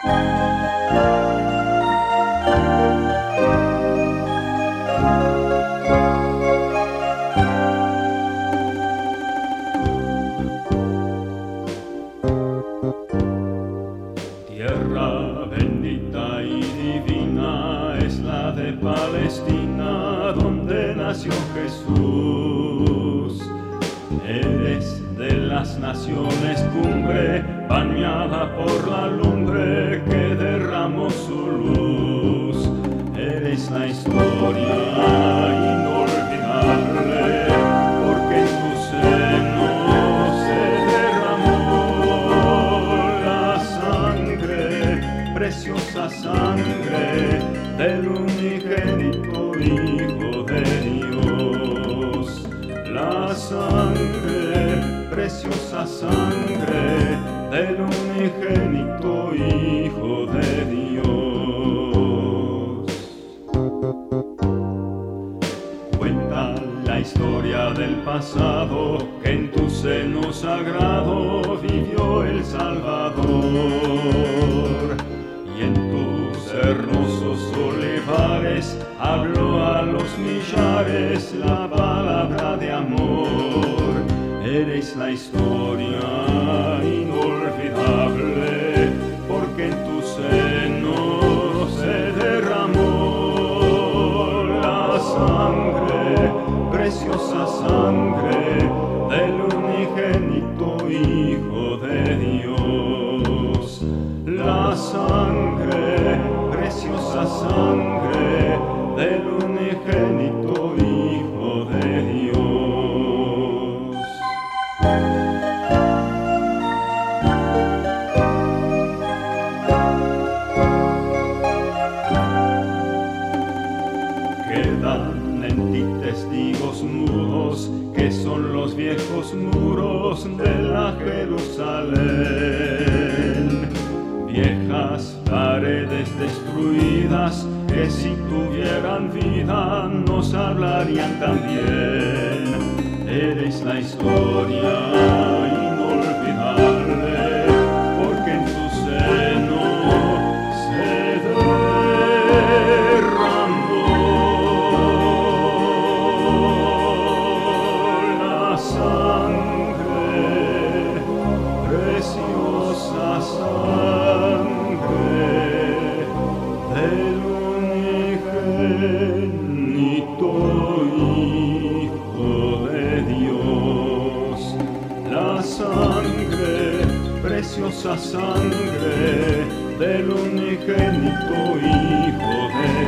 Tierra bendita y divina es la de Palestina, donde nació Jesús. Eres de las naciones cumbre, bañada por la lumbre que derramó su luz. Eres la historia inolvidable, porque en tu seno se derramó la sangre, preciosa sangre del unigénito Hijo de Dios. La sangre, preciosa sangre del unigénito Hijo de Dios. Cuenta la historia del pasado, que en tu seno sagrado vivió el Salvador, y en tus hermosos olivares habló a los millares la palabra de amor. Eres la historia inolvidable, porque en tu seno se derramó la sangre, preciosa sangre del unigénito Hijo de Dios. La sangre, preciosa sangre del unigénito Hijo de Dios. Quedan en ti testigos mudos, que son los viejos muros de la Jerusalén. Viejas paredes destruidas, que si tuvieran vida nos hablarían también. Eres la historia inolvidable, porque en tu seno se derramó la sangre, preciosa sangre del unigénito Hijo de Dios. La sangre, preciosa sangre del unigénito Hijo de